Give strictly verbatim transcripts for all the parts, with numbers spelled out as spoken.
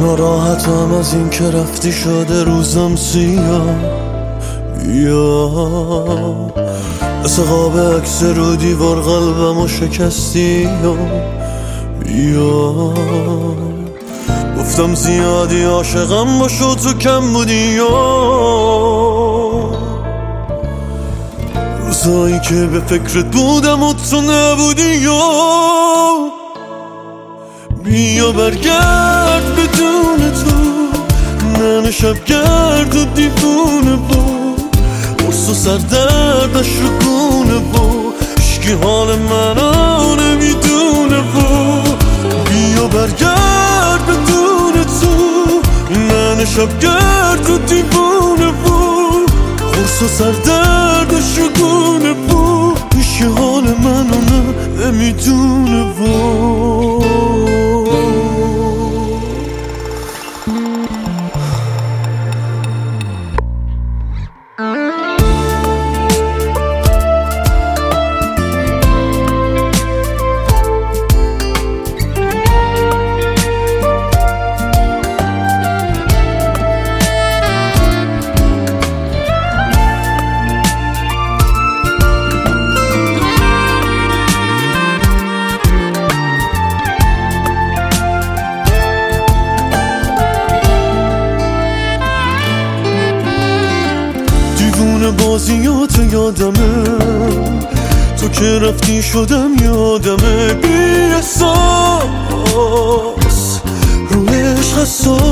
ناراحتم از این که رفتی شده روزم سیاه. بیا مثل قاب عکس رو دیوار قلبمو شکستی. بیا گفتم زیادی عاشقم باشو تو کم بودی. روزایی که به فکرت بودم و تو نبودی. بیا برگرد بدون تو، من شبگرد و دیوونه بود، قرص و سردردش رو گونه بود، اشکی حال منو نمیدونه بود. بیا برگرد بدون تو، من شبگرد و دیوونه بود، قرص و سردردش رو گونه بود، اشکی حال منو نمیدونه بود. بازیات یادمه، تو که رفتی شدم یادمه. بی احساس روی عشق حساس،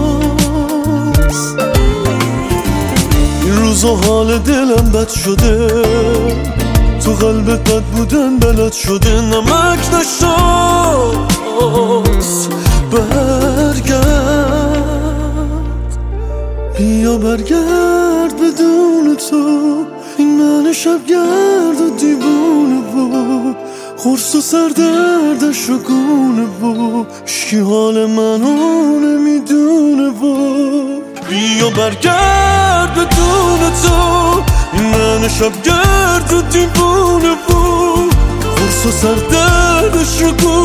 این روزا حال دلم بد شده، تو قلبت بد بودن بلد شده. نمک نشاس برگرد، بیا برگرد بدون تو، این من شبگرد و دیوونه بود، قرص و سردردش رو گونه بود، اشکی حال منو نمیدونه بود. بیا برگرد بدون تو، این من شبگرد و دیوونه بود، قرص و سردردش رو گونه